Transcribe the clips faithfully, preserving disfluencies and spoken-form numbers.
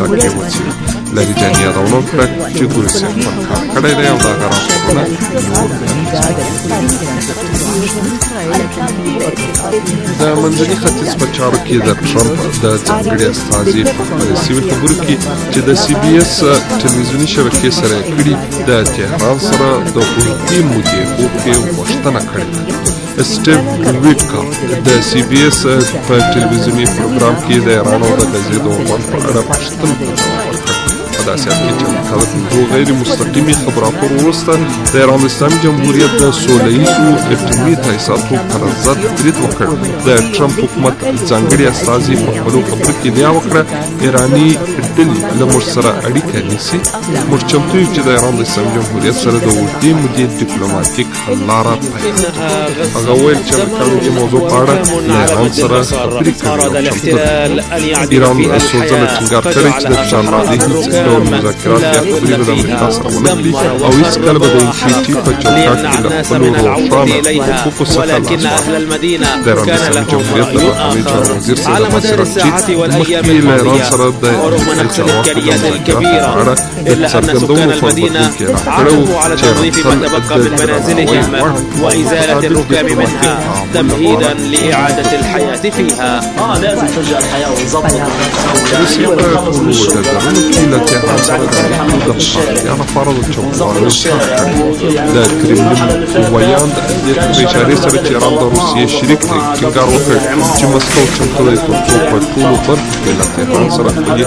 شا کې وڅېړي. لهجاني یادونه وکړه چې ګل صاحب پر کار کړی دی او د هغه راپورونه د منځني ختیځ په چارو کې د ټرمپ د ځانګړي استازي په خپلې سوي خبرو کې چې د سی بي اس ټلویزیوني شبکې سره یې کړي د تهران سره د اوږدې مودې خوب کې غوښتنه کړې ده. سټیو ویټکاف د سی بي اس په ټلویزیوني پروګرام کې د ایران او د غزې د وغوړ په اړه پوښتنه وکړه. په داسې حال کې چې امریکا د پنځو غیر مستقیمي خبراتو وروسته د ایران اسلامي جمهوریت د سوله ییزو اټومي تاسیساتو پر ضد برید وکړ. د ټرمپ حکومت ځانګړي استازي په خپلو خبرو کې ادعا وکړه ایراني ډلې له موږ سره اړیکه نیسي. موږ چمتو یو چې د ایران د اسلامي جمهوریت سره د اوږدې مودې ډیپلوماتیک حل لاره پیل کړي. هغه وویل چې امریکا د دې موضوع په اړه له ایران سره خبرې کوي. ایران څو ځله ټینګار کړی چې د فشاربندۍ هېڅ ډول مذاکرات یا خبرې به د امریکا سره ونه کړي او هېڅکله به د ان پی ټي په چوکاټ کې له خپلو روښانه حقوقو څخه لاس واخلي. د ایران اسلامي جمهوریت له بهرني چارو وزیر سید ناصر رقچي مخکې له ایران سره د انتخابي چارواکو د مذاکراتو په اړه د څرګندونو په بدلون کې راکړی و چې ایران تل د درناوي وړ وإزالة الركام منها تمهيدا لإعادة الحياة فيها. لازم ترجع الحياة وتظبط. روسيا په ټولو ډګرونو کې له تهران سره د اړیکو د ښکاریا لپاره د چوکاټونو څخه د کرملین ویان د دې اشارې سره چې ایران د روسیې شریک دی ټینګار وکړ چې مسکو چمتو دی تر څو په ټولو برخو کې له تهران سره خپلې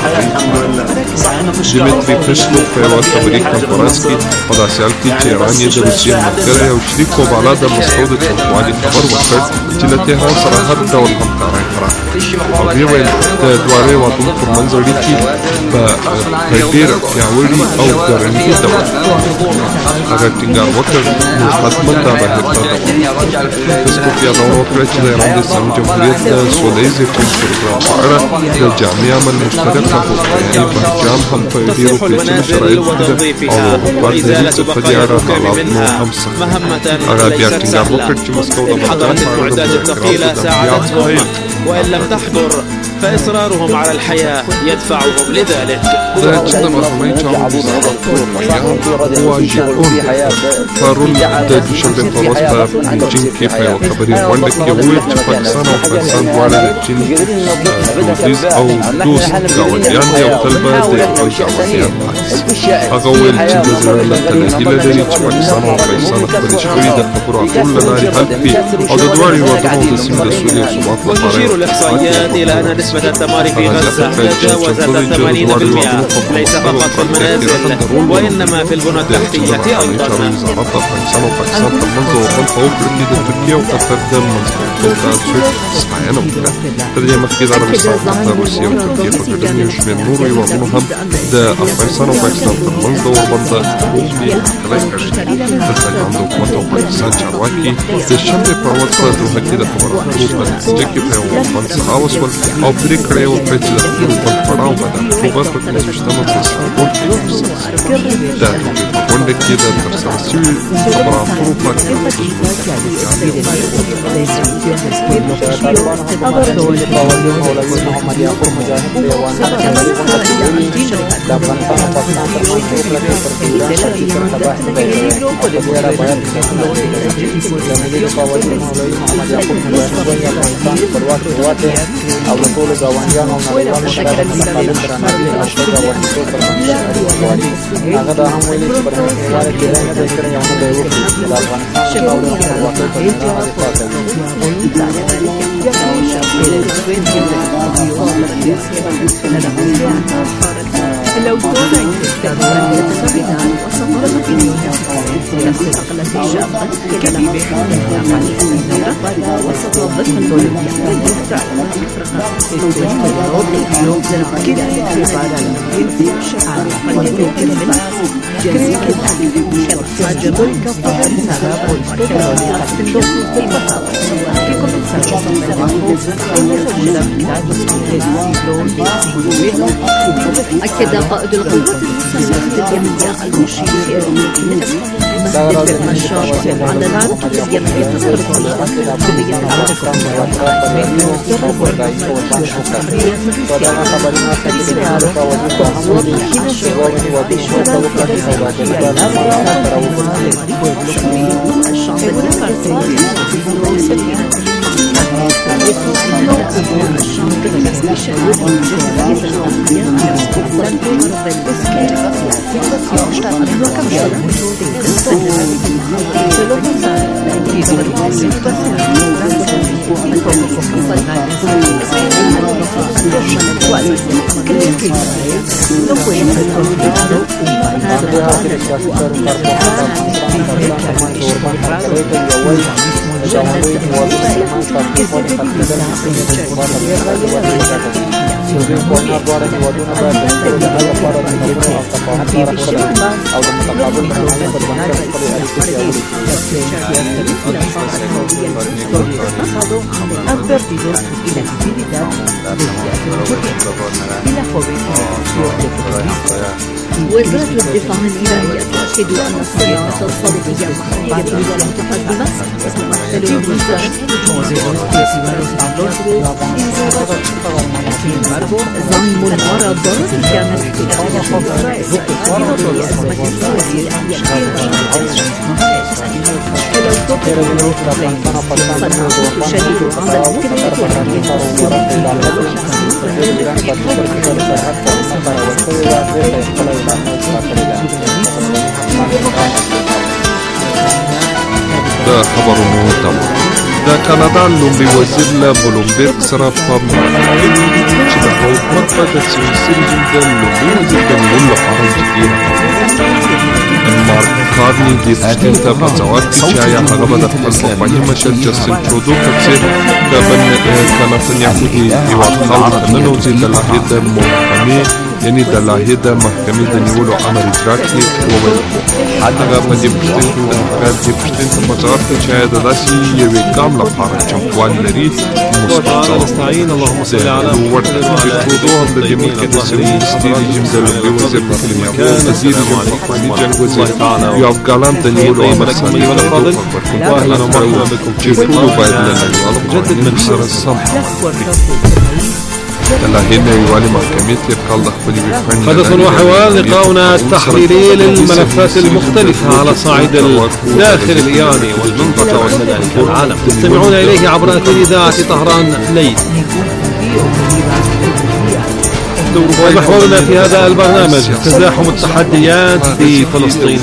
دیمیتري پېسکوف په یوه خبري کنفرانس کې په داسې حال کې چې ایران یې د روسیې ملګری او شریک په بالا د مسکو د چمتووالي خبر ورکړ چې له تهران سره هر ډول همکارۍ پراخه کړي. او ویې ویل د دواړو هېوادونو ترمنځ اړیکې په ډېره پیاوړي او ګړندي ډول هغه ټینګار وکړ نو حتما دا بهیر ته دوام. پېسکوف یادونه وکړه چې د ایران د اسلامي جمهوریت د سوله ییز اټومي پروګرام په اړه د جامع عمل مشترک راپورټونه برجام هم په ډېرو پیچلو شرایطو کې ده او حکومت لري چې په دې اړه حالات نور هم سخت دي. هغه بیا ټینګار وکړ چې مسکو د برجام په اړه د مذاکراتو د بیا څخه وإن لم تحضر فإصرارهم على الحياة يدفعهم لذلك. دا چې د بهرنیو چارو وزارت واژګون پرون د دوشنبې په ورځ په بیجینګ کې په یوه خبري غونډه کې وویل چې پاکستان او افغانستان دواړه د چین دودیز او دوست ګاونډیان دي او تل به د یو بل ګاونډیان پاتې شي. هغه وویل چې د زړه له تله هیله لري چې پاکستان او افغانستان خپلې شخړې د خبرو اترو له لارې حل کړي او د دواړو هېوادونو د سیمې د سولې او ثبات لپاره. وتشير الإحصائيات إلى أن نسبة الدمار في غزة تجاوزت ثمانين بالمئة ليس فقط في المنازل وإنما في البنى التحتية أيضا. وزارت افغانستان او پاکستان ترمنځ د وطن په وکړه کې د ترکیې او قطر د منځګړیتوب د سوچ ستاینه وکړه. تر دې مخکې د عربستان څخه روسیې او ترکیې په ګډه یو شمېر نورو هېوادونو هم د افغانستان او پاکستان ترمنځ د اوربند حقوقي هرکلی کړی. دلته هم د حکومت او پاکستان چارواکي د شنبې په ورځ په دوحه کې د خبرو اترو په نتیجه کې په یو غونډه سره وشول او پرېکړه یې وکړه چې د خپلو بل پړاو به د اکتوبر په پنځویشتمه په استانبول کې ترسره شي. د دوحې په غونډه کې د ترسره شوي خبرو اترو په او د ټولو ګاونډیانو او نړیوالو سره د متقابل درناوي او ښه ګاونډیتوب ترمنځ اړیکې غواړي. هغه دا هم ویلي چې پرمختګ کېدای نه دی کړی او نه دی وکړي چې د افغانستان خاوره د خپلواکۍ پر مېړانه دفاع لو توضع استخدام التفاعل وصفات الدنيا استقلت الشابة كبيبة وسط الضفة الدولية أكد قائد القوات المسلحة اليمنية المشير مسجد في النشاط على العالم يمكن تصرف وزارة الدفاع الإيرانية تؤكد أن الصناعة الصاروخية المحلية المتقدمة تمثل زعيم المعارضة كانت ده خبر مهتم ده كندا لومبي وزير لا بلومبيرغ سره په چې د حکومت په سیاسي رژیم د لومبي وزیر د نیولو لپاره جدي مارک کارني د پښتون ته په ځواب کې چې آیا هغه به د خپل پخواني مشر جسټین ټرودو په څېر د نتنیاهو د هېواد خاورې ته ننوځي د لایحې د محکمې یعنی د لایحې د محکمې د نیولو امر اجرا کړي وویل هغه په دې پوښتنې ته په ځواب کې چې آیا د داسې یوې ګام لپاره چمتووالی لري نستعين اللهم صل على محمد وعلى ټرودو هم د دې ملک د سیاسي رژیم د لومړي وزیر په کلمه وزیر پخواني جنګ وزیر یوآف ګالانت د نیولو امر صادر کړی واهلا ومرحبا بكم چې ټولو باید له نړیوالو قوانینو سره سم حدث وحوار لقاؤنا التحريري للملفات المختلفة على صعيد الداخل الإيراني والمنطقة وكذلك العالم تستمعون إليه عبر أثير إذاعة طهران ليل. ومحورنا في هذا البرنامج تزاحم التحديات في فلسطين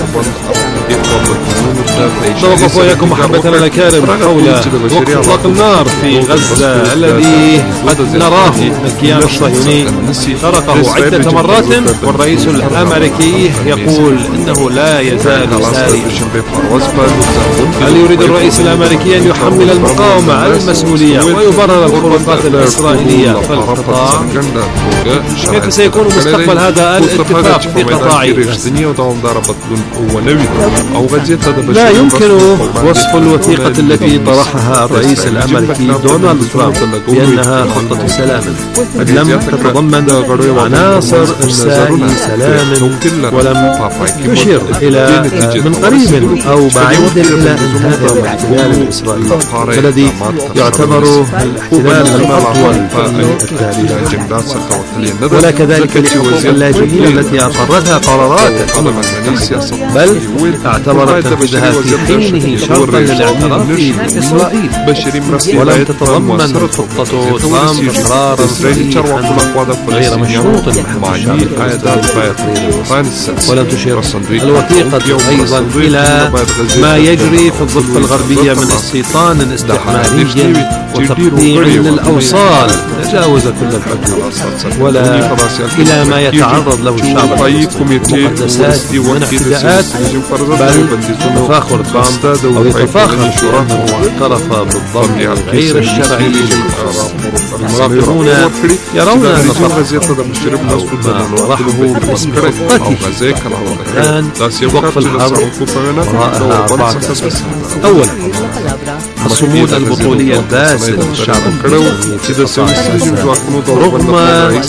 نوقف وإياكم محبتنا الأكارم حول وقف إطلاق النار في غزة الذي قد نراه الكيان الصهيوني طرقه عدة مرات والرئيس الأمريكي يقول إنه لا يزال ساري. هل يريد الرئيس الأمريكي أن يحمل المقاومة المسؤولية ويبرر الخروقات الإسرائيلية في القطاع؟ كيف سيكون مستقبل هذا الاتفاق في قطاع غزة؟ لا يمكن وصف الوثيقة التي طرحها الرئيس الأمريكي دونالد ترامب بأنها خطة سلام، قد لم تتضمن عناصر إرسال سلام ولم تشر إلى من قريب أو بعيد إلى انهاء الاحتلال الإسرائيلي الذي يعتبر الاحتلال الأطول في التاريخ، ولا كذلك لحقوق اللاجئين التي أقرتها قرارات بل اعتبرت تنفيذها في حينه شرطا للاعتراف بإسرائيل، ولم تتضمن خطة ترامب إقرارا صريحا غير مشروط ولم تشير الوثيقة أيضا إلى ما يجري في الضفة الغربية من استيطان استعماري وتقديم للأوصال تجاوز كل الحدود، ولا إلى ما يتعرض له الشعب المقدسات من اعتداءات، بل تفاخر ترامب أو يتفاخر بأنه اعترف بالضرب غير الشرعي. المرافقون يرون أن طرحه بخطته كان وقف الحرب وراءها أربعة أسباب. أولا الصمود البطولي الباسل للشعب رغم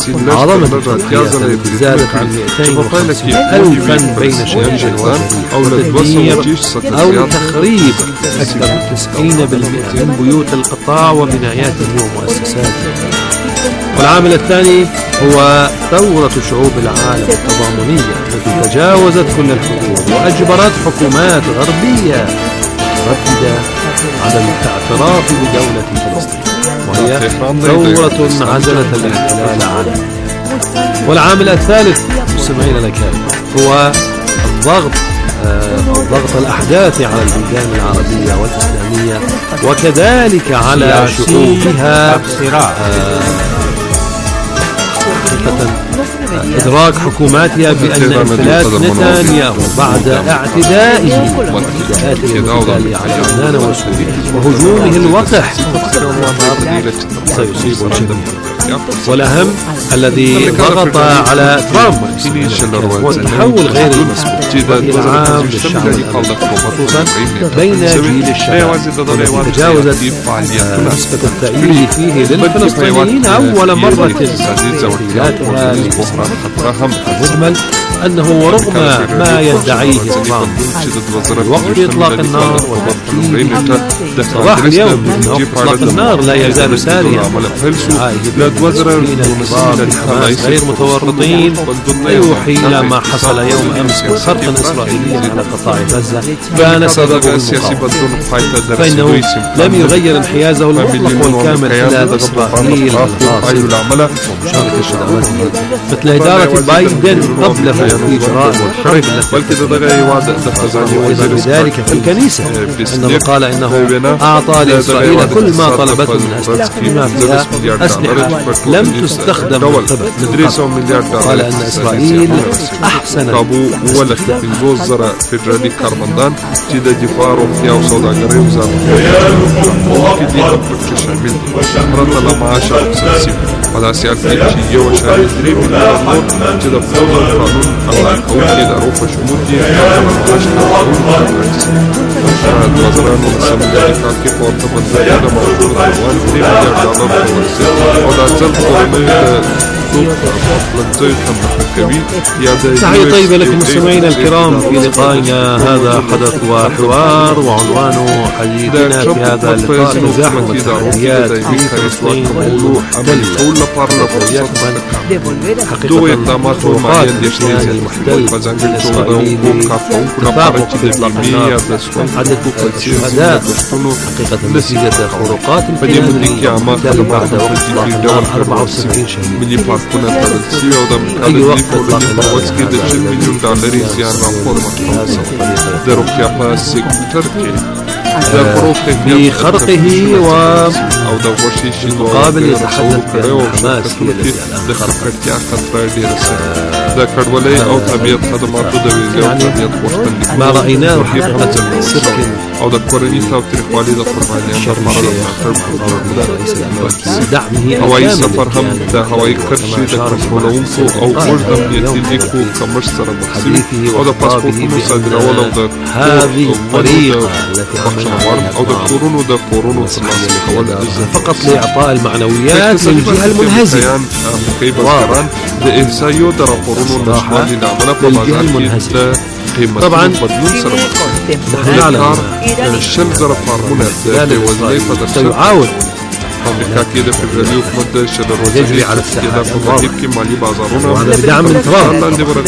عظمة زادت عن مئتين وخمسين ألفا بين شهرين تدمير أو تخريب أكثر من تسعين بالمئة من بيوت القطاع وبناياتهم ومؤسساتهم. والعامل الثاني هو ثورة شعوب العالم التضامنية التي تجاوزت كل الحدود وأجبرت حكومات غربية مترددة على الاعتراف بدولة فلسطين، وهي ثورة عزلت الاحتلال عنها. والعامل الثالث مستمعين الأكارم هو الضغط أو ضغط الأحداث على البلدان العربية والإسلامية وكذلك على شعوبها. إدراك حكوماتها بأن انفلات نتنياهو بعد اعتدائه واعتداءاته المتتالية على لبنان وسوريا وهجومه الوقح سيصيب الجميع. والأهم الذي ضغط على ترامب هو التحول غير المسبوق والإنعام للشعب خصوصا بين جيل الشباب التي تجاوزت نسبة التأييد فيه للفلسطينيين أول مرة تسجيلاتها المجمل أنه ورغم ما يدعيه ترامب وقت إطلاق النار وترتيب صباح اليوم وقت إطلاق النار لا يزال ساريا غير متورطين يوحي إلى ما حصل يوم أمس من خرق إسرائيلي على قطاع غزة كان سببه المقاومة، فإنه لم يغير انحيازه المطلق والكامل خلال إسرائيل الغاصبة مثل إدارة بايدن قبله في إجراء الحرب التي وإذا بذلك في الكنيسة عندما قال إنه أعطى لإسرائيل كل ما طلبته من أسلحة بما فيها أسلحة لم تستخدم من قبل. قال أن إسرائيل أحسن على سياسة شيء وشارع دريم الأمور كذا بفضل قانون الله كوكي دروف شمودي شاهد وزران السمجاري كاكي فورتبط زيادة موجود دوان دريم يرجع ضرب ورسل ولا زلت قرمي تحية طيبة لكم مستمعينا الكرام في لقائنا هذا حدث وحوار، وعنوان حديثنا في هذا اللقاء مزاحمة التحديات في فلسطين المحتلة حقيقة الطرقات الإسرائيلية المحتل الإسرائيلي تفاقم في إطلاق النار عدد الشهداء حقيقة نتيجة خروقات المحتل بعد وقت أربعة وسبعين شهيد. أي وقت إطلاق النار بخرقه ومقابل يتحدث بأن حماس هي التي يعني ما رأيناه حقيقة سبك او د کورنۍ تاوتریخوالي د قربانیانو دعمه هوایي سفر هم د هوایي کرښې د کنټرولونکو او اوږد امنیتي لیکو کمښت سره مخ شوي او د پاسپورټونو صادرول او د او د کورونو د کورونو ترلاسه کول فقط لإعطاء المعنويات للجهة المنهزمة امریکایي بزګران د احصایو د راپورونو نشرولو له امله په بازار کې طبعا نحن نعلم شل زر فارمونه سيعاود امریکا کې د فدرالي حکومت د شل يجري على الساحات کې مالي بازارونه وهذا بدعم من ترامب.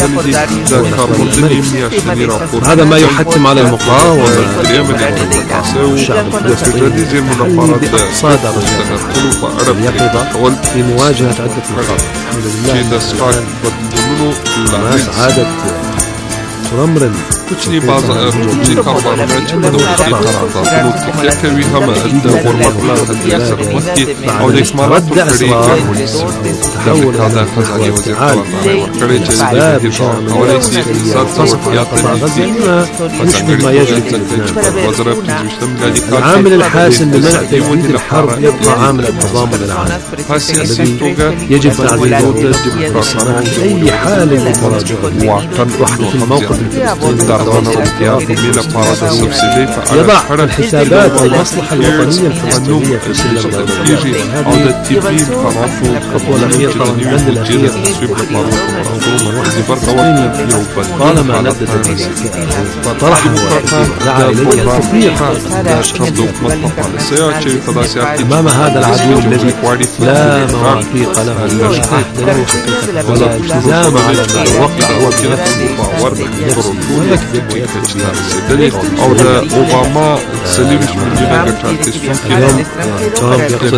هذا ما يحتم على المقاومة والشعب الفلسطيني باقتصاد اليقظة في مواجهة عدة مخاطر. الحمد لله الناس عادت ترمرم کوچني بازار کوچني کاروبارونه چې په دغه تکیه کوي هم د غربت له تدبیر سره مخکې او د اکمالات په تحول هذا خزاني وزير ورکړی چې د کولای شي اقتصاد تصفیات مشبه ما يجري في لبنان. العامل الحاسم لمنع تجديد الحرب يبقى عامل التضامن العام الذي يجب تعزيزه في أي حال من المواجهة وحدة الموقف يضع الحسابات والمصلحة الوطنية الفلسطينية في سلم الرئيسي. هذه الخطوة الأخيرة من البند الأخير طالما ندد وطرحه ودعا إليه التفريق أمام هذا العدو الذي لا مواثيق له ولا التزام على ما وقع هو بنفسه ويكذب ويكذب أو أوباما سليمش من جنة اليوم ترامب يقصد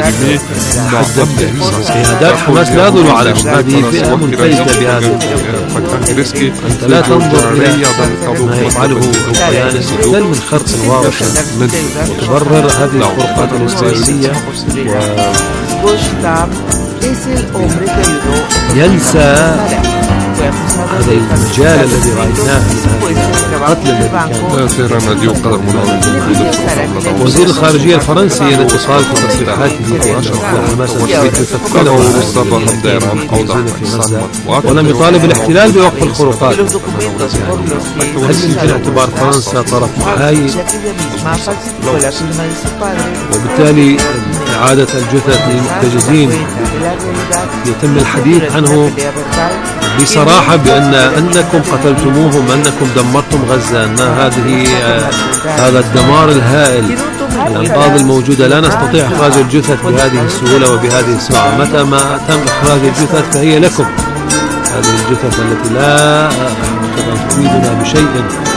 قيادات حماس لا يدل عليهم. هذه فئة منفلتة بهذا أنت لا تنظر إلى ما يفعله الكيان بل من خرق واضح وتبرر هذه الفرقات الإسرائيلية وينسى هذا المجال الذي رأيناه من القتل الذي كان. وزير الخارجية الفرنسي الاتصال في تصريحاته حماس يتفكره في غزة ولم يطالب الاحتلال بوقف الخروقات. هل يمكن اعتبار فرنسا طرف محايد؟ وبالتالي إعادة الجثث للمحتجزين يتم الحديث عنه بصراحة بأن أنكم قتلتموهم، أنكم دمرتم غزة، أن هذه آه هذا الدمار الهائل، الأنقاض الموجودة لا نستطيع إخراج الجثث بهذه السهولة وبهذه السرعة. متى ما تم إخراج الجثث فهي لكم. هذه الجثث التي لا تفيدنا بشيء.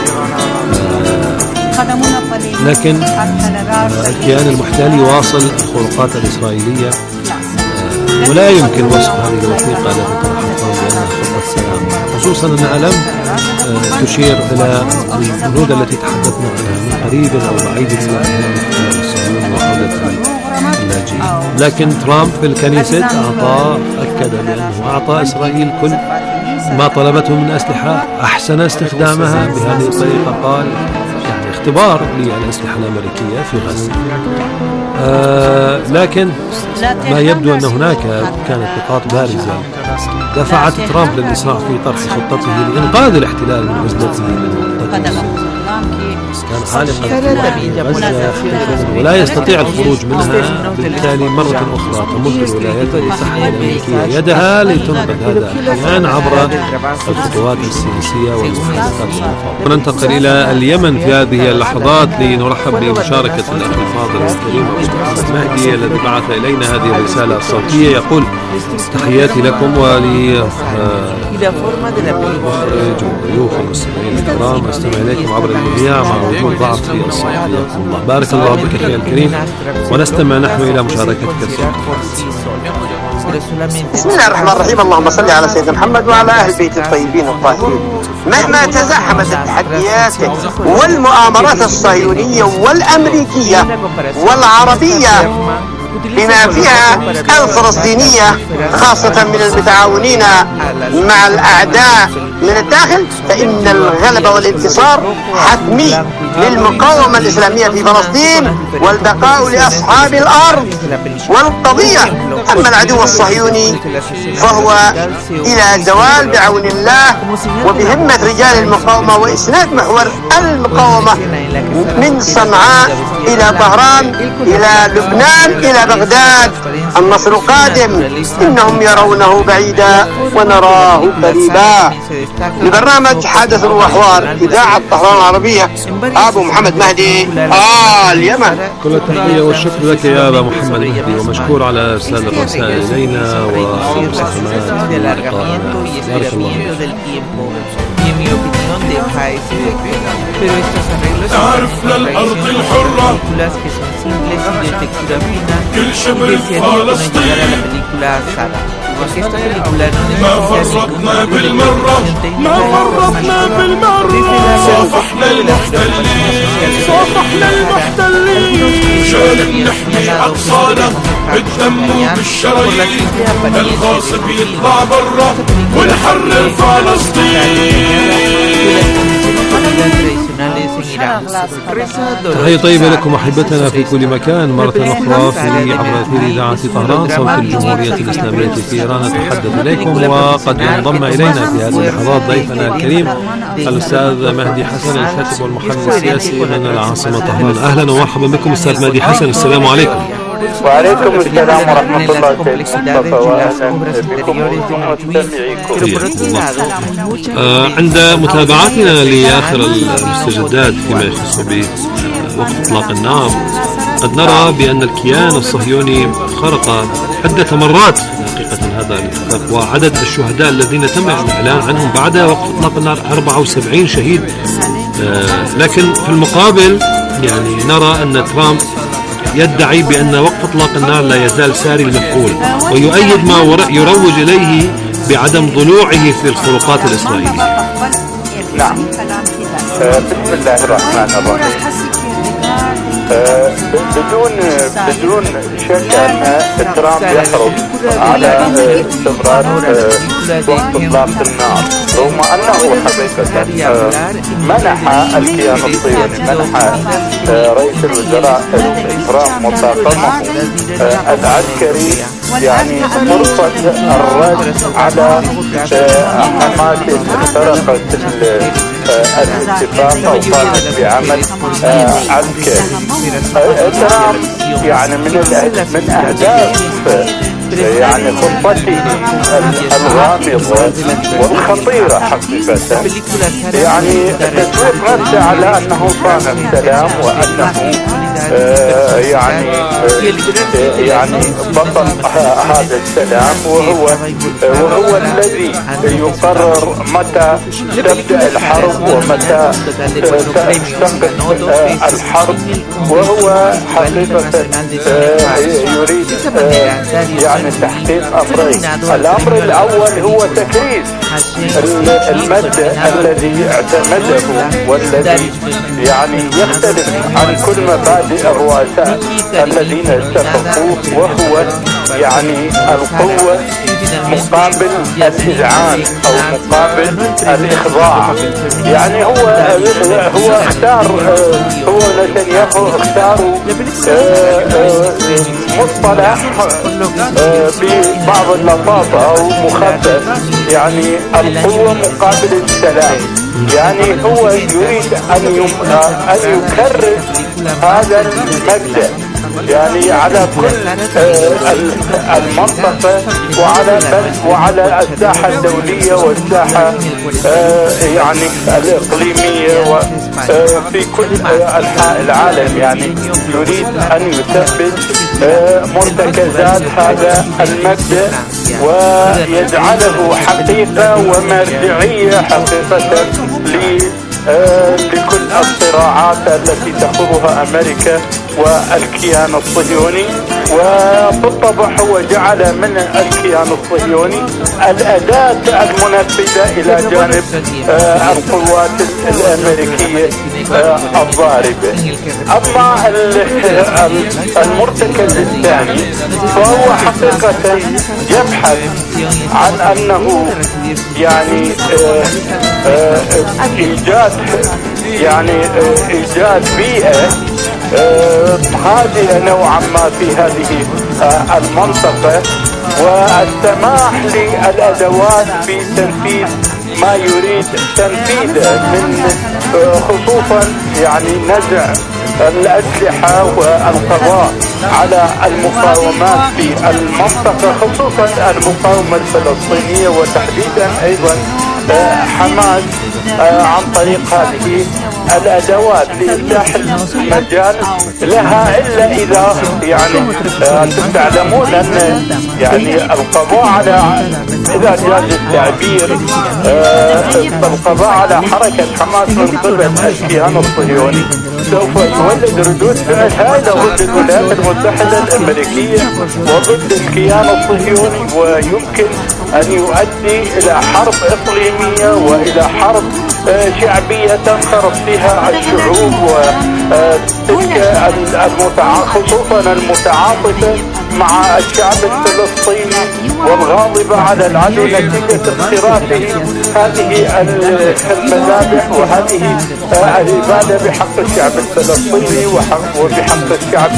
لكن الكيان المحتل يواصل الخروقات الإسرائيلية ولا يمكن وصف هذه الوثيقة التي طرحها بأنها خطة سلام، خصوصا أنها لم تشير إلى البنود التي تحدثنا عنها من قريب أو بعيد من الاحتلال الصهيوني وعودة اللاجئين. لكن ترامب في الكنيسة أعطى أكد بأنه أعطى إسرائيل كل ما طلبته من أسلحة، أحسن استخدامها بهذه الطريقة. قال يعني اختبار للأسلحة الأمريكية في غزة. آه لكن ما يبدو أن هناك كانت نقاط بارزة دفعت ترامب للإسراع في طرح خطته لإنقاذ الاحتلال من عزلته للمنطقة. كان عالقا في غزة ولا يستطيع الخروج منها، بالتالي مرة أخرى تمد الولايات المتحدة الأمريكية يدها لتنقذ هذا الكيان عبر الخطوات السياسية والمحادثات والمفاوضات. وننتقل إلى اليمن في هذه اللحظات لنرحب بمشاركة الأخ الفاضل الكريم محمد مهدي الذي بعث إلينا هذه الرسالة الصوتية. يقول: تحياتي لكم ولمخرج وضيوف المستمعين الكرام، أستمع إليكم عبر المذياع مع وجود ضعف في الصوت. حياكم الله. بارك الله بك أخي الكريم، ونستمع نحن إلى مشاركتك الصوتية. بسم الله الرحمن الرحيم. اللهم صل على سيدنا محمد وعلى أهل بيت الطيبين الطاهرين. مهما تزاحمت التحديات والمؤامرات الصهيونية والأمريكية والعربية بما فيها الفلسطينية خاصة من المتعاونين مع الأعداء من الداخل، فإن الغلبة والانتصار حتمي للمقاومة الإسلامية في فلسطين والبقاء لأصحاب الأرض والقضية. أما العدو الصهيوني فهو إلى زوال بعون الله وبهمة رجال المقاومة وإسناد محور المقاومة من صنعاء إلى طهران إلى لبنان إلى بغداد. النصر قادم، إنهم يرونه بعيدا ونراه قريبا. لبرنامج حدث وحوار إذاعة طهران العربية، أبو محمد مهدي، آه اليمن. كل التحية والشكر لك يا أبا محمد مهدي، ومشكور على إرسال الرسائل إلينا والمستمعات للقاء. بارك الله فيك. تعرفنا الأرض الحرة كل شبر فلسطين، ما فرطنا بالمرة ما فرطنا بالمرة صافحنا المحتلين صافحنا المحتلين مشان نحمي أقصانا بالدم وبالشرايين. الغاصب يطلع برا ونحرر فلسطين. تحية طيبة لكم أحبتنا في كل مكان مرة أخرى في عبر أثير إذاعة طهران صوت الجمهورية الإسلامية في إيران. نتحدث إليكم وقد ينضم إلينا في هذه اللحظات ضيفنا الكريم الأستاذ مهدي حسن الكاتب والمحلل السياسي من العاصمة طهران. أهلا ومرحبا بكم أستاذ مهدي حسن، السلام عليكم. وعليكم السلام ورحمة الله وبركاته. بكم ومستمعيكم. آه عند متابعتنا لآخر المستجدات فيما يخص بوقت إطلاق النار، قد نرى بأن الكيان الصهيوني خرق عدة مرات حقيقة هذا الاتفاق، وعدد الشهداء الذين تم الإعلان عنهم بعد وقت إطلاق النار أربعة وسبعين شهيد. آه لكن في المقابل يعني نرى أن ترامب يدعي بأن وقت إطلاق النار لا يزال ساري المفعول، ويؤيد ما يروج إليه بعدم ضلوعه في الخروقات الإسرائيلية. نعم. آه بسم الله الرحمن الرحيم. آه بدون بدون شك أن ترامب يحرص على استمرار وقت إطلاق النار، رغم أنه حقيقة آه منح الكيان الصهيوني، منح آه رئيس الوزراء ترامب مطاقمه آه العسكري يعني فرصة الرد على آه حماس اخترقت الاتفاق أو قامت بعمل آه عسكري. ترامب يعني من من أهداف يعني خطته الغامضة والخطيرة حقيقة يعني تسويق نفسه على أنه صانع السلام، وأنه آه يعني آه يعني بطل هذا السلام، وهو آه وهو الذي يقرر متى تبدأ الحرب ومتى تنقذ آه الحرب، وهو حقيقة آه يريد آه يعني تحقيق أمرين. الأمر الأول هو تكريس المبدأ الذي اعتمده والذي يعني يختلف عن كل مبادئ الرؤساء الذين اتفقوه، وهو يعني القوة مقابل الإذعان أو مقابل الإخضاع. يعني هو هو اختار هو نتنياهو اختاروا مصطلح ببعض اللطافة أو مخفف، يعني القوة مقابل السلام. يعني هو يريد أن أن يكرر هذا المبدأ يعني على كل المنطقة وعلى وعلى الساحة الدولية والساحة يعني الإقليمية وفي كل أنحاء العالم. يعني يريد أن يثبت مرتكزات هذا المبدأ ويجعله حقيقة ومرجعية حقيقة لكل الصراعات التي تخوضها أمريكا والكيان الصهيوني. وبالطبع هو جعل من الكيان الصهيوني الأداة المنفذة إلى جانب آه القوات الأمريكية آه الضاربة. أما المرتكز الثاني فهو حقيقة يبحث عن أنه يعني آه آه إيجاد يعني آه إيجاد بيئة آه هادئة نوعا ما في هذه آه المنطقة، والسماح للأدوات بتنفيذ ما يريد تنفيذه من آه خصوصا يعني نزع الأسلحة والقضاء على المقاومات في المنطقة، خصوصا المقاومة الفلسطينية وتحديدا أيضا حماس عن طريق هذه الأدوات لإفتاح المجال لها، إلا إذا يعني تعلمون أن يعني القضاء على إذا جاز التعبير القضاء على حركة حماس من قبل الكيان الصهيوني سوف يولد ردود فعل هائلة ضد الولايات المتحدة الأمريكية وضد الكيان الصهيوني، ويمكن أن يؤدي إلى حرب إقليمية وإلى حرب شعبية تنخرط فيها الشعوب وتلك خصوصا المتعاطفة مع الشعب الفلسطيني والغاضبة على العدو نتيجة اقتراصه هذه المذابح وهذه الإبادة بحق الشعب الفلسطيني وبحق الشعب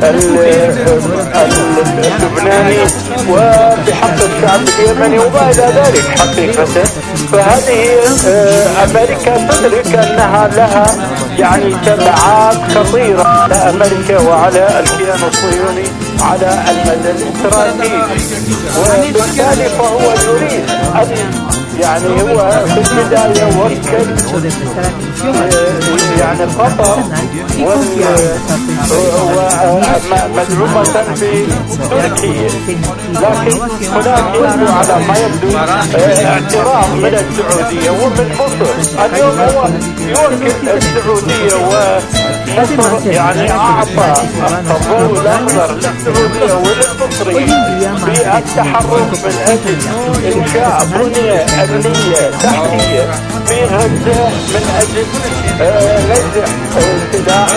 اللبناني وبحق الشعب اليمني وما إلى ذلك حقيقة. فهذه أمريكا تدرك أنها لها يعني تبعات خطيرة على أمريكا وعلى الكيان الصهيوني على المدى الاستراتيجي، وبالتالي فهو يريد أن يعني هو في البداية وكل يعني قطر ومدعومة في تركيا، لكن هناك يبدو على ما يبدو اعتراض من السعودية ومن مصر. اليوم هو يوكل السعودية ومصر يعني أعطى الضوء الأخضر للسعودية وللمصريين بالتحرك من أجل إنشاء بنية أمنية تحتية في غزة من أجل نزع سلاح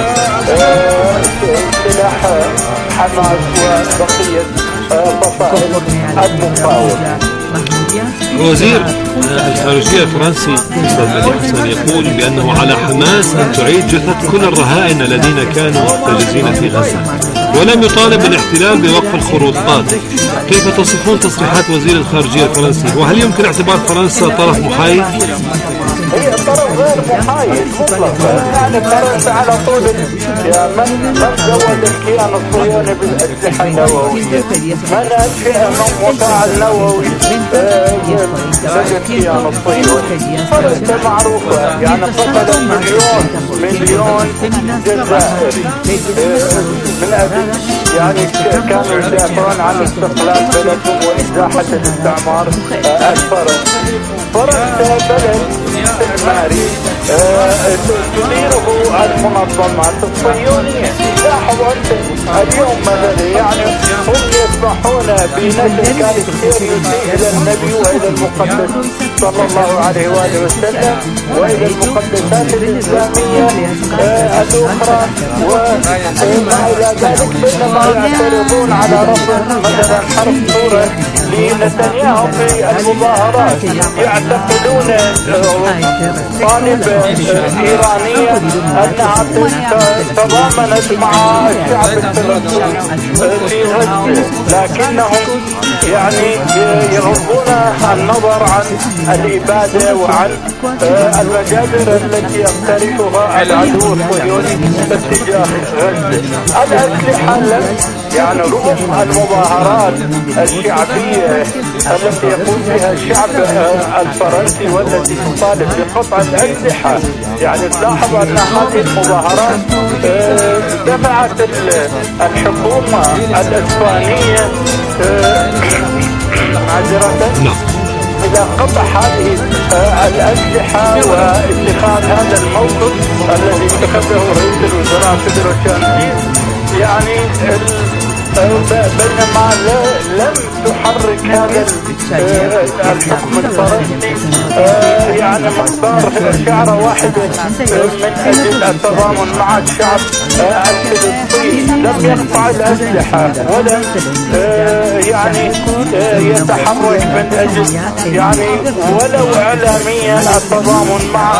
سلاح حماس وبقية فصائل المقاومة. وزير الخارجية الفرنسي أستاذ مهدي حسن يقول بأنه على حماس أن تعيد جثث كل الرهائن الذين كانوا محتجزين في غزة، ولم يطالب الاحتلال بوقف الخروقات. كيف تصفون تصريحات وزير الخارجية الفرنسي؟ وهل يمكن اعتبار فرنسا طرف محايد؟ هي طرف غير محايد مطلقا، يعني فرنسا على طول يا من من زود الكيان الصهيوني بالأسلحة النووية، من أنشئ موقع النووي لدى الكيان الصهيوني. فرنسا معروفة يعني قتلت مليون مليون جزائري من أجل يعني كانوا يدافعون عن استقلال بلدهم وإزاحة الاستعمار الفرنسي. فرنسا بلد استعماري تديره المنظمات الصهيونية. لاحظوا أنت اليوم مثلا يعني هم يسمحون بنشر كاريكاتير يسيء إلى النبي وإلى المقدس صلى الله عليه وآله وسلم وإلى المقدسات الإسلامية الأخرى وما إلى ذلك، بينما يعترضون على رفض مثلا حرف صورة لنتنياهو في المظاهرات. يعتقدون طالب إيرانية أنها تضامنت مع الشعب الفلسطيني في غزة، لكنهم يعني يغضون النظر عن الإبادة وعن المجازر التي يقترفها العدو الصهيوني اتجاه غزة. الأسلحة يعني رغم المظاهرات الشعبية التي يقوم بها الشعب الفرنسي والتي تطالب بقطع الأسلحة، يعني تلاحظ أن هذه المظاهرات دفعت الحكومة الإسبانية معذرة إلى قطع هذه الأسلحة واتخاذ هذا الموقف الذي اتخذه رئيس الوزراء بيدرو سانشيز. يعني بينما لم تحرك هذا الحكم الفرنسي يعني مقدار شعرة واحدة من أجل التضامن مع الشعب الفلسطيني. لم يقطع الأسلحة ولم يعني يتحرك من أجل يعني ولو إعلاميا التضامن مع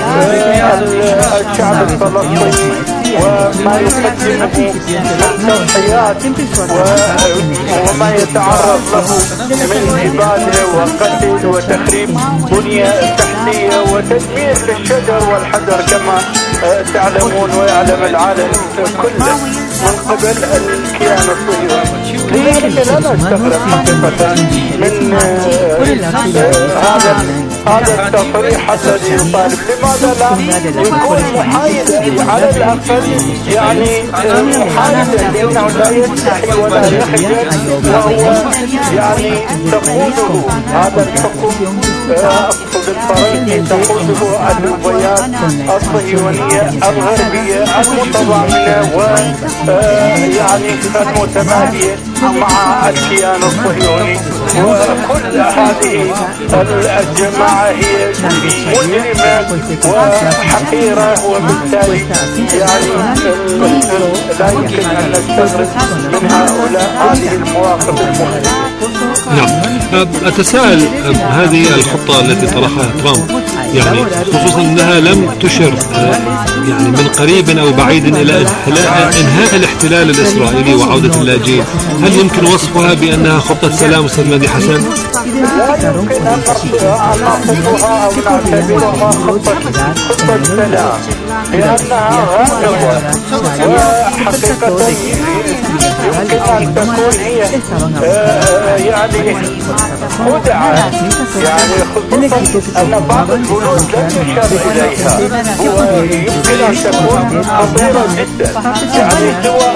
الشعب الفلسطيني وما يقدمه من تضحيات وما يتعرض له من إبادة وقتل وتخريب بنية تحتية وتدمير للشجر والحجر كما تعلمون ويعلم العالم كله من قبل الكيان الصهيوني. لذلك لا نستغرب حقيقة من هذا هذا التصريح الذي يطالب. لماذا لا يكون محايدا على الأقل يعني محايدا لأنه لا يستحي ولا يخجل وهو يعني تقوده هذا الحكم أقصد الفرنسي تقوده الولايات الصهيونية الغربية المتضامنة ويعني المتمالية مع الكيان الصهيوني. وكل هذه الجماعة هي مجرمة وحقيرة، وبالتالي يعني لا يمكن أن نستغرب من هؤلاء هذه المواقف المختلفة. نعم، أتساءل هذه الخطة التي طرحها ترامب يعني خصوصا أنها لم تشر يعني من قريب أو بعيد إلى إنهاء الاحتلال الإسرائيلي وعودة اللاجئين، هل يمكن وصفها بأنها خطة سلام أستاذ مهدي حسن؟ لا يمكن أن نصفها أو نعتبرها خطة سلام، لأنها غامضة وحقيقة يمكن أن تكون هي يعني خدعة، يعني خصوصا أن بعض البنود لم يشار إليها ويمكن أن تكون خطيرة جدا، يعني سوى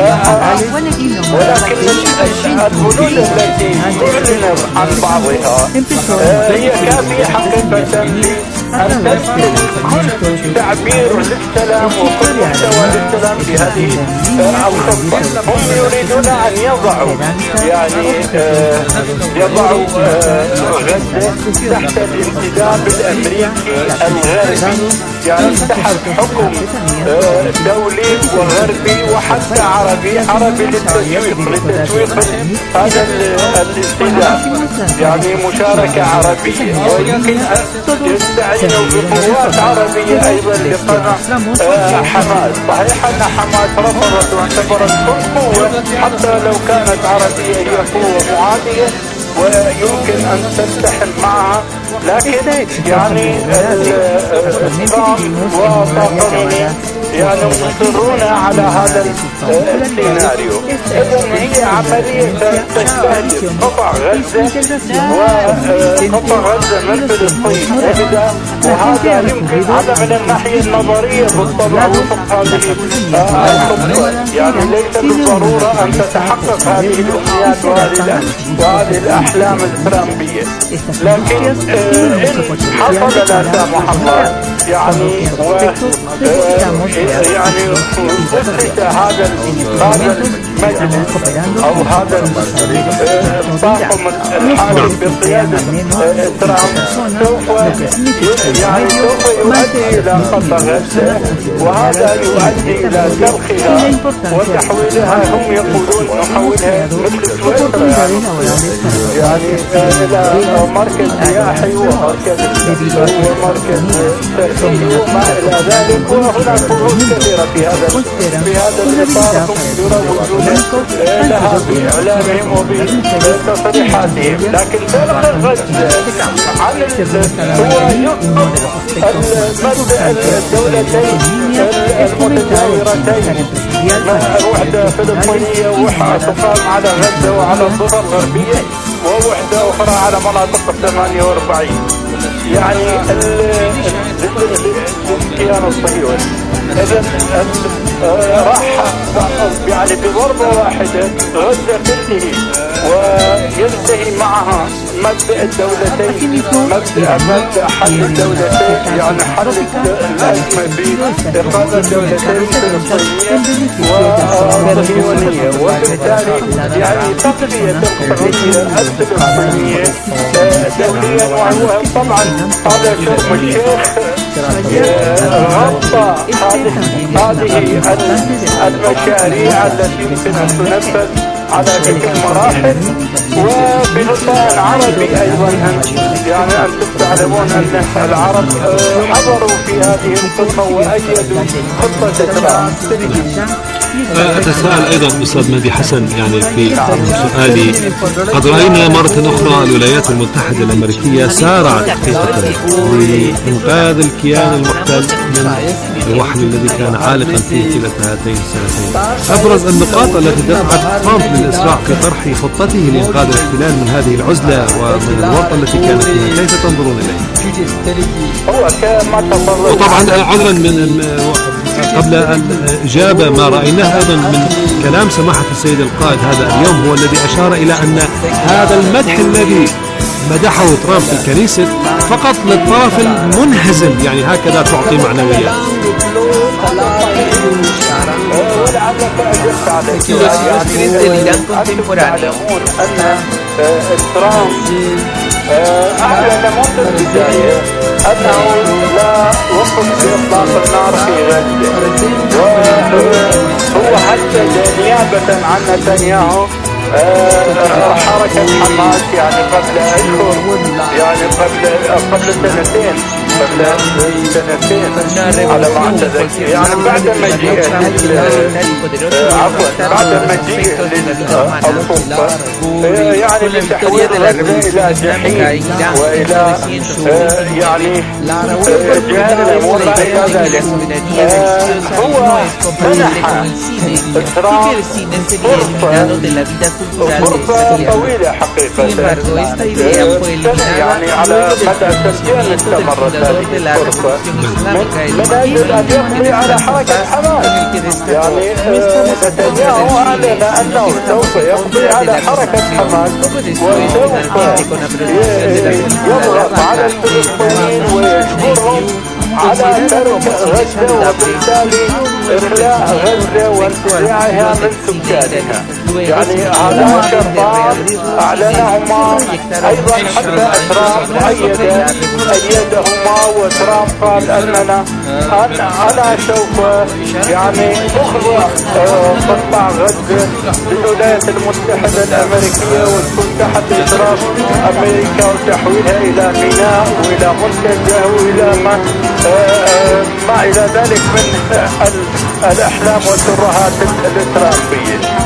ولكن البنود التي تعلن عن بعضها هي كافية حقيقة أن تمثل كل تعبير للسلام وكل محتوى للسلام بهذه الخطة. هم يريدون أن يضعوا يعني يضعوا غزة تحت الانتداب الأمريكي الغربي، يعني تحت حكم دولي وغربي وحتى عربي عربي للتسويق لتسويق هذا الانتداب، يعني مشاركة عربية، ويمكن أن يستعينوا بقوات عربية أيضا لقمع حماس. صحيح أن حماس رفضت واعتبرت كل قوة حتى لو كانت عربية هي قوة معادية ويمكن أن تلتحم معها، لكن يعني ترامب وطاقمه يعني مصرون على هذا السيناريو. إذن هي عملية تستهدف قطع غزة وقطع غزة من فلسطين أبدا، وهذا يمكن هذا من الناحية النظرية بالطبع وفق هذه الخطة، يعني ليس بالضرورة أن تتحقق هذه الأمنيات وهذه الأحلام الترامبية، لكن إن حصل لا سامح الله يعني و يعني أسس هذا هذا المجلس أو هذا الطاقم الحاكم بقيادة ترامب سوف يعني سوف يؤدي إلى قطع غزة، وهذا يؤدي إلى سلخها وتحويلها، هم يقولون نحولها مثل سويسرا يعني إلى مركز سياحي ومركز ومركز ترفيهي وما إلى ذلك. وهناك بحوث كثيرة في هذا في هذا الإطار هم يروجون لها بإعلامهم وبتصريحاتهم، لكن سلخ غزة عن هو يسقط الدولتين المتجاورتين، وحدة فلسطينية وحدة تقام على غزة وعلى الضفة الغربية، ووحدة أخرى على مناطق الثمانية وأربعين، يعني الكيان الصهيوني. إذن راح يعني بضربة واحدة غزة تنتهي وينتهي معها مبدأ الدولتين، مبدأ مبدأ حل الدولتين، يعني حل الأزمة بإقامة دولتين فلسطينية وصهيونية، وبالتالي يعني تقضية القضية الفلسطينية دوليا. وهو طبعا هذا شرم الشيخ غطى هذه المشاريع التي يمكن أن تنفذ على تلك المراحل، وبلسان عربي أيضا يعني أنتم تعلمون أن العرب حضروا في هذه القصة وأيدوا خطة ترامب. أتساءل أيضا أستاذ مهدي حسن يعني في سؤالي، قد رأينا مرة أخرى الولايات المتحدة الأمريكية سارعت حقيقة لإنقاذ الكيان المحتل من الوحل الذي كان عالقا فيه طيلة هاتين السنتين. أبرز النقاط التي دفعت ترامب للإسراع في طرح خطته لإنقاذ الاحتلال من هذه العزلة ومن الورطة التي كانت فيها، كيف تنظرون إليه؟ وطبعا عذرا من قبل الإجابة، ما رأيناه أيضا من كلام سماحة السيد القائد هذا اليوم هو الذي أشار إلى أن هذا المدح الذي مدحه ترامب في الكنيسة فقط للطرف المنهزم، يعني هكذا تعطي معنويات. ولعلك أجبت على السؤال. يعني تعلمون أن ترامب أعلن منذ البداية أنه لا وقف بإطلاق النار في غزة، وهو حتى نيابة عن نتنياهو حركة حماس يعني قبل أشهر، يعني قبل قبل سنتين قبل سنتين على ما أتذكر، يعني بعد مجيء عفوا بعد مجيء للسلطة يعني لتحويل غزة إلى جحيم وإلى يعني جهنم وما إلى ذلك. هو منح ترامب فرصة طويلة حقيقة، يعني على مدى سنتين استمرت هذه الفرصة من أجل أن يقضي على حركة حماس. يعني نتنياهو أعلن أنه سوف يقضي على حركة حماس وسوف يضغط على الفلسطينيين ويجبرهم على ترك غزة وبالتالي إخلاء غزة وانتزاعها من سكانها. يعني هذا شرطان أعلنهما أيضا، حتى ترامب أيد أيدهما، وترامب قال أننا أنا سوف يعني أخضع قطاع غزة للولايات المتحدة الأمريكية وتكون تحت إشراف أمريكا وتحويلها إلى ميناء وإلى منتزه وإلى ما ما إلى ذلك من الأحلام والترهات الترامبية.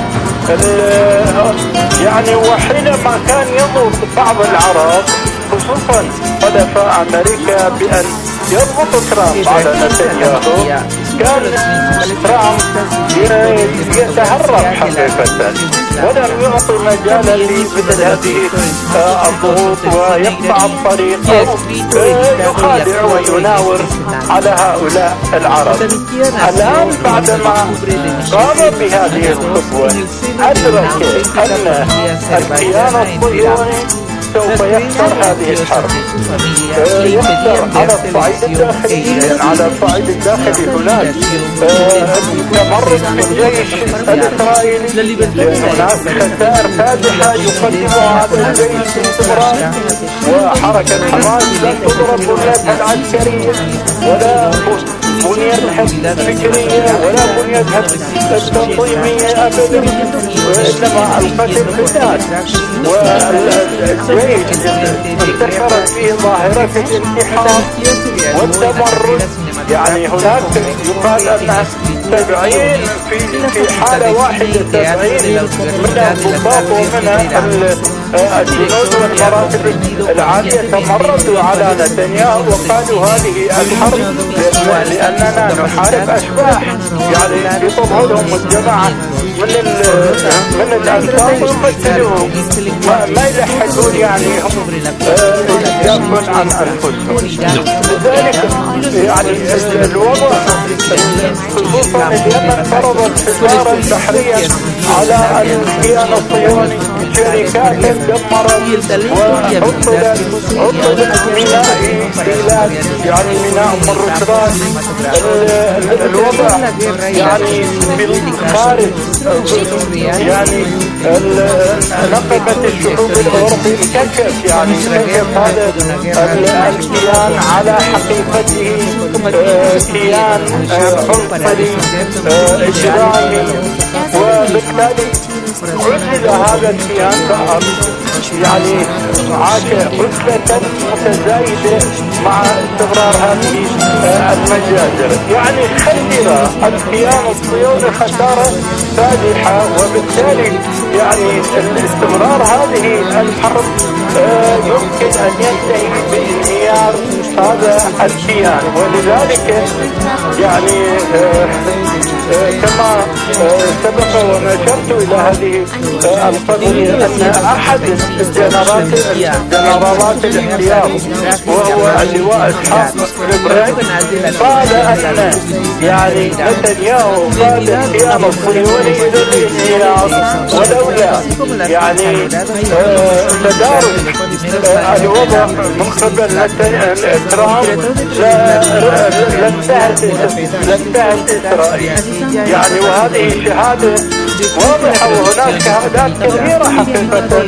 يعني وحينما كان يضغط بعض العرب خصوصا حلفاء أمريكا بأن يضغط ترامب على نتنياهو، كان ترامب يتهرب حقيقة ولم يعطي مجالا لمثل هذه الضغوط ويقطع الطريق يخادع ويناور على هؤلاء العرب. الآن بعدما قام بهذه الخطوة أدرك أن الكيان الصهيوني سوف يخسر هذه الحرب، يخسر على الصعيد الداخلي. على الصعيد الداخلي هناك تمرد في الجيش الإسرائيلي، هناك خسائر فادحة يقدمها هذا الجيش باستمرار، وحركة حماس لا تضرب بنيتها العسكرية ولا بنيتها الفكرية ولا بنيتها التنظيمية أبدا، وإنما القتل بالذات. والجيش انتشرت فيه ظاهرة الانتحار والتمرد. يعني هناك يقال أن سبعين في في حالة واحدة سبعين من الضباط ومن الجنود والمراتب العالية تمردوا على نتنياهو وقالوا هذه الحرب لأننا نحارب أشباح. يعني يطلعوا لهم الجماعة من من الأنصار ويقتلوهم، ما يلحقون يعني هم يدافعون عن أنفسهم. لذلك يعني الوضع خصوصا اليمن فرضت حصارا بحريا على الكيان الصهيوني، شركات دمرت وعطلت عطلت ميناء بلاد يعني ميناء مرسرات. الوضع يعني بالخارج يعني نقبت الشعوب الأوروبية كشف يعني كشف هذا الكيان على حقيقته كيان عنصري إجرامي، وبالتالي عزل هذا الكيان بقى يعني عاش عزلة متزايدة مع استمرار هذه المجازر. يعني خسر الكيان الصهيوني خسارة فادحة، وبالتالي يعني استمرار هذه الحرب يمكن أن ينتهي بانهيار هذا الكيان. ولذلك يعني كما سبق ونشرت إلى هذه القضية أن أحد الجنرالات جنرالات الاحتياط وهو اللواء إسحاق ريبرين قال أن يعني نتنياهو قاد الكيان الصهيوني إلى الانهيار، ولولا يعني تدارك الوضع من قبل ترامب لانتهت لانتهت إسرائيل. يعني وهذه شهادة واضحة، وهناك شهادات كثيرة حقيقة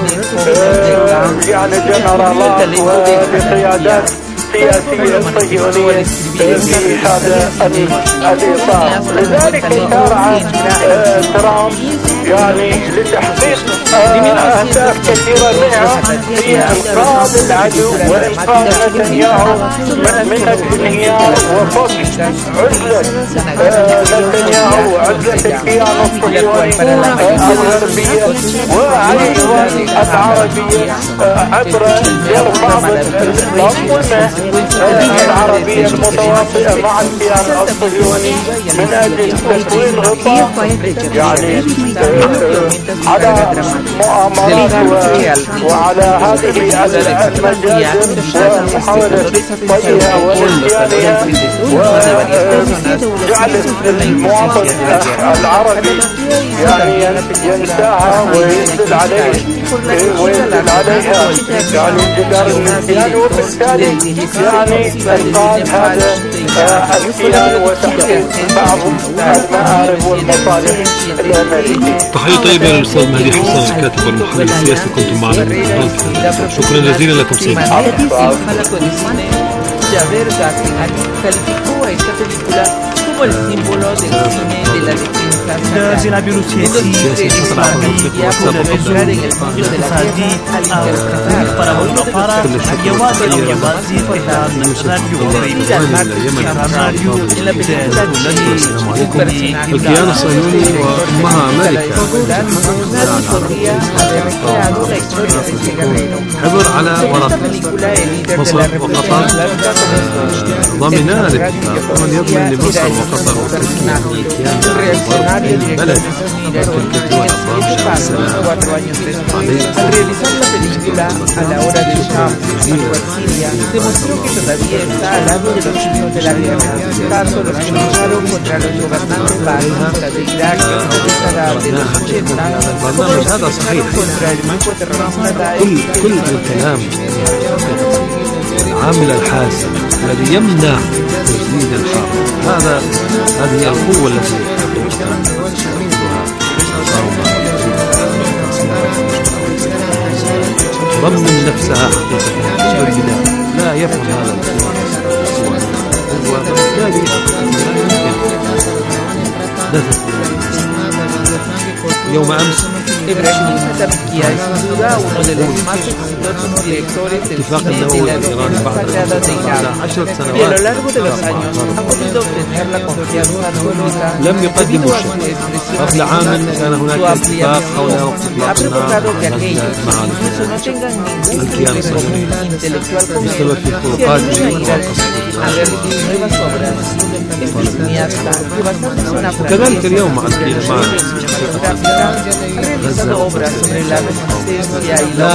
يعني جنرالات وقيادات سياسية صهيونية في هذا الإطار. لذلك شارع ترامب يعني لتحقيق أهداف كثيرة منها هي إنقاذ العدو وإنقاذ نتنياهو من الانهيار وفك عزلة نتنياهو وعزلة الكيان الصهيوني الغربية وأيضا العربية عبر بعض الأنظمة العربية المتواطئة مع الكيان الصهيوني من أجل تكوين غطاء يعني على مؤامرات وعلى هذه المجازر ومحاولة طيها ونسيانها وجعل المواطن العربي يعني ينساها وينزل عليه وينزل عليها يعني انتشار النسيان، وبالتالي يعني انقاذ هذا الكيان وتحقيق بعض المآرب والمصالح الأمريكية. تحية طيبة للأستاذ مهدي حسن الكاتب والمحلل السياسي، كنتم معنا. شكرا جزيلا لكم سيدي. como el símbolo del cine de la defensa sacra. Ella pudo entrar en el mundo de la guerra al interpretar para uno de los en la película un personaje الكيان الصهيوني وأمها أمريكا podría haber recreado la historia de este guerrero. حضر على ورق مصر وقطر ضمنا للكتاب ومن يضمن لمصر وقطر personaje, un reaccionario director de Sumida, cuatro años después, al realizar la película A la hora del Shah, actual Siria, demostró que todavía está al lado de los hijos de la guerra, tanto los que lucharon contra los gobernantes baasistas de Irak de la década de los ochenta, como los que lucharon contra el grupo terrorista Daesh. كل الكلام العامل الحاسم الذي يمنع تجديد الحرب، هذا هذه القوة التي ترمم نفسها حقيقة بالبداية. لا يفهم هذا السؤال وبالتالي يوم أمس Ibrahim Khatabikia es sin duda uno de los más exitosos directores del cine de la defensa sagrada de Irán, y a lo largo de los años ha podido obtener la confianza pública debido a su expresión, su amplia visión. Ha provocado que aquellos que incluso no tengan ningún punto en común intelectual con él se animen a ir al cine a ver sus nuevas obras. Este cineasta, que basándose en una frase obras sobre la resistencia y la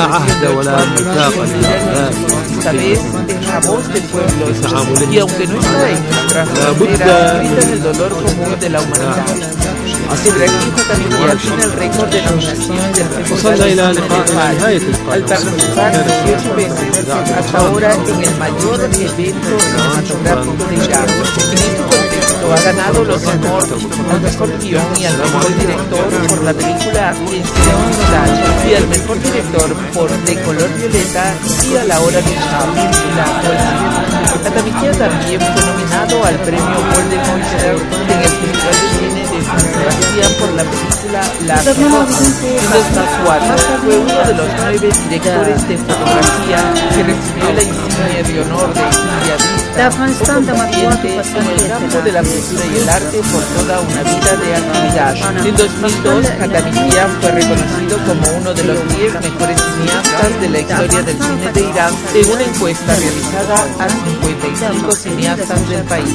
esta vez en la voz del pueblo, y aunque no está en nuestra frontera, grita el dolor común de la humanidad. Ibrahim Khatabikia tiene el récord de nominación del Festival de París al participar dieciocho veces hasta ahora en el mayor evento cinematográfico de Irán. En este contexto ha ganado los honores al mejor guión y al mejor director por la película y al mejor director por De color violeta y A la hora del Shah. Khatabikia también fue nominado al premio Golden Oyster en el Festival de Cine de San Sebastián por la película La Rosa. Los Maswata fue uno de los nueve directores de fotografía que recibió la insignia de honor de India Vista, conociente en el campo de la pintura y el arte por toda una vida de actividad. En dos mil dos, Khatabikia fue reconocido como uno de los diez mejores cineastas de la historia del cine de Irán en una encuesta realizada a cincuenta y cinco cineastas del país.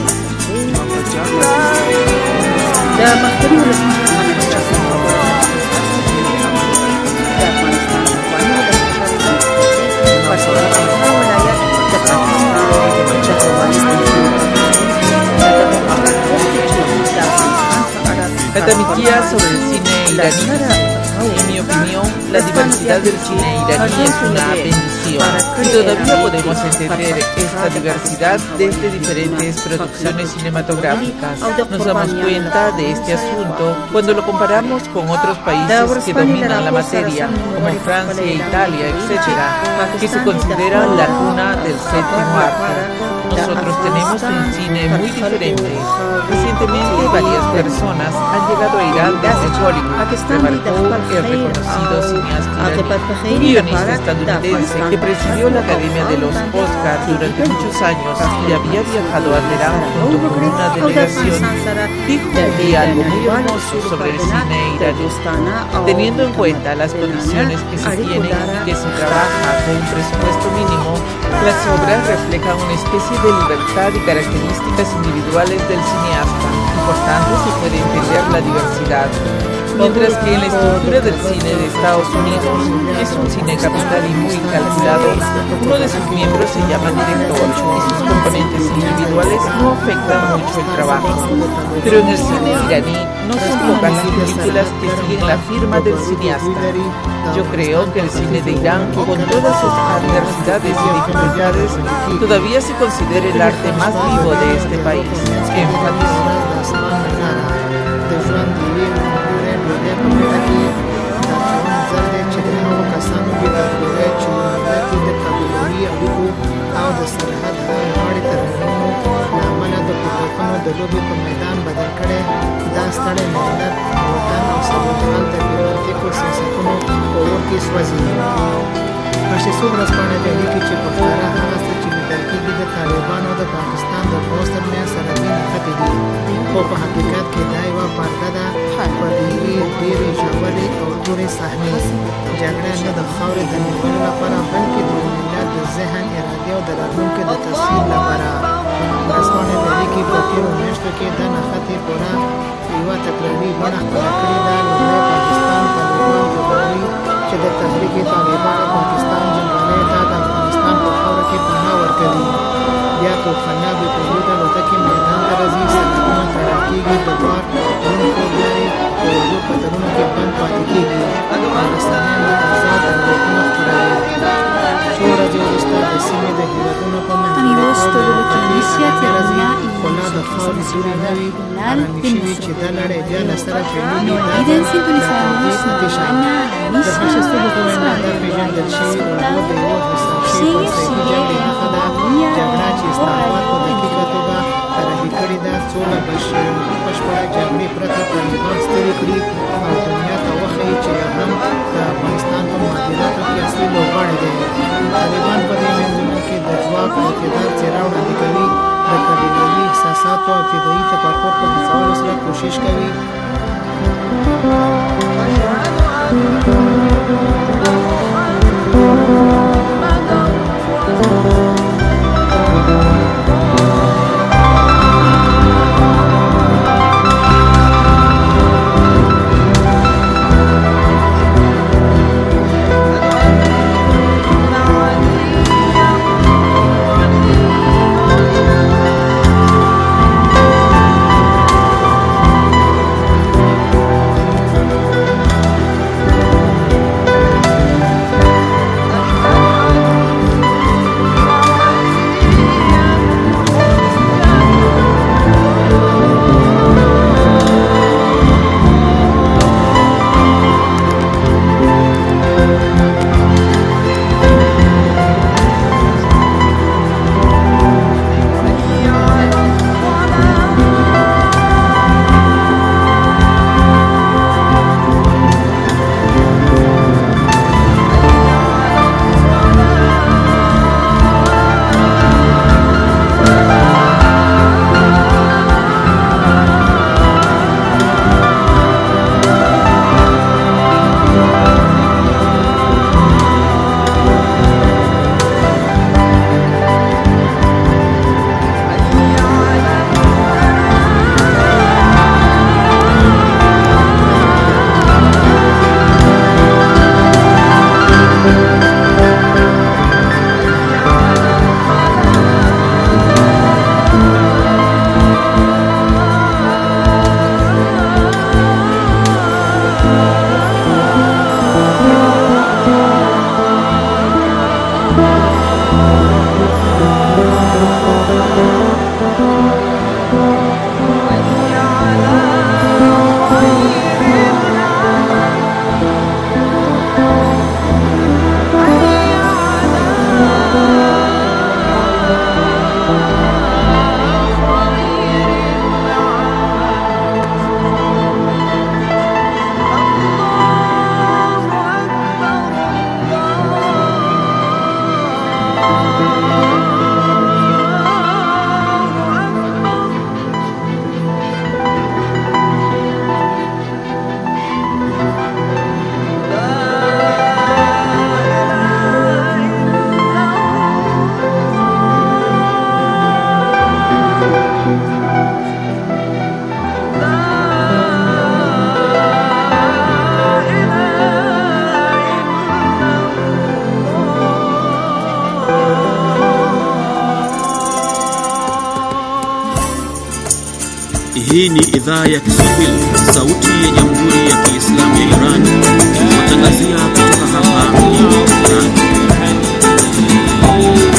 Khatabikia sobre el cine iraní. En mi opinión, la La diversidad del cine iraní es una bendición y todavía podemos entender esta diversidad desde diferentes producciones cinematográficas. Nos damos cuenta de este asunto cuando lo comparamos con otros países que dominan la materia, como Francia, Italia, etcétera, que se considera la cuna del séptimo arte. Nosotros tenemos un cine muy diferente. Recientemente varias personas han llegado a Irán desde Hollywood. Remarcó el reconocido cineasta iraní, un guionista estadounidense que presidió la Academia de los Oscars durante muchos años y había viajado a Teherán junto con una delegación. Dijo un día algo muy hermoso sobre el cine iraní. Teniendo en cuenta las condiciones que se tienen y que se trabaja con un presupuesto mínimo, las obras reflejan una especie de libertad y características individuales del cineasta, y por tanto se puede entender la diversidad. Mientras que en la estructura del cine de Estados Unidos es un cine capital y muy calculado, uno de sus miembros se llama director y sus componentes individuales no afectan mucho el trabajo. Pero en el cine iraní no son pocas las películas que siguen la firma del cineasta. Yo creo que el cine de Irán, con todas sus adversidades y dificultades, todavía se considera el arte más vivo de este país. Enfatizó. د لوبې په میدان بدل کړی دا ستړی ملت وطن او سرحال د بیروکراتیکو سیاستونو په اور کې سوځي. هشتسو ورځپاڼه دی لیکي چې په ښکاره هغه څه چې لیدل کېږي د طالبانو د پاکستان د پوځ ترمنځ سرحدي نښتې دي، خو په حقیقت کې دا یوه پرده ده پر د یوې ډېرې ژورې او تورې صحنې. جګړه نه د خاورې د نیولو لپاره بلکې د ملت د ذهن، ارادې او د راتلونکي د تصویر لپاره. ورځپاڼه دی لیکي په تېرو میاشتو کې دا نښتې پوره یوه تکراري بڼه خپله کړې ده. لومړی پاکستان طالبان غواړي چې د تحریک طالبان پاکستان جنګیالیو ته د افغانستان په خاوره کې پناه ورکوي. بیا توپخانه بېپیلوټه الوتکې میدان ته راځي، سړکونه تړل کېږي، د بار وړونکو لارې په اوږدو قطارونو کې بند پاتې کېږي او رسنۍ متضاد روایتونه خپروي. څو ورځې وروسته د سیمې د هېوادونو په منځګړیتوب د تحریک راځي، خو لا د خاورې سیوري نه وي ارامې شوي چې دا لړۍ بیا له سره پیلېږي. دا د تحریک نتیجه د فاشیستانو په وینا دا پېژندل شوي اردو د یوه حساب شوي فرانسوي جګړې نښه ده. جګړه چې استعمار په دقیقه توګه طراحي کړې ده څو له بشپړه جګړې پرته طالبان ستړي کړي او دنیا ته وښیي چې هم د افغانستان په معادلاتو کې اصلي لوبغاړی دی. طالبان په دې منځونو کې د ځواک او اقتدار څېره وړاندې کوي، د قبیلوي احساساتو او ابتدایي تفکر په هڅولو سره کوشش کوي. Hii ni idhaa ya Kiswahili, sauti ya Jamhuri ya Kiislamu ya Iran, watangazia kutoka hapa mjini Tehran.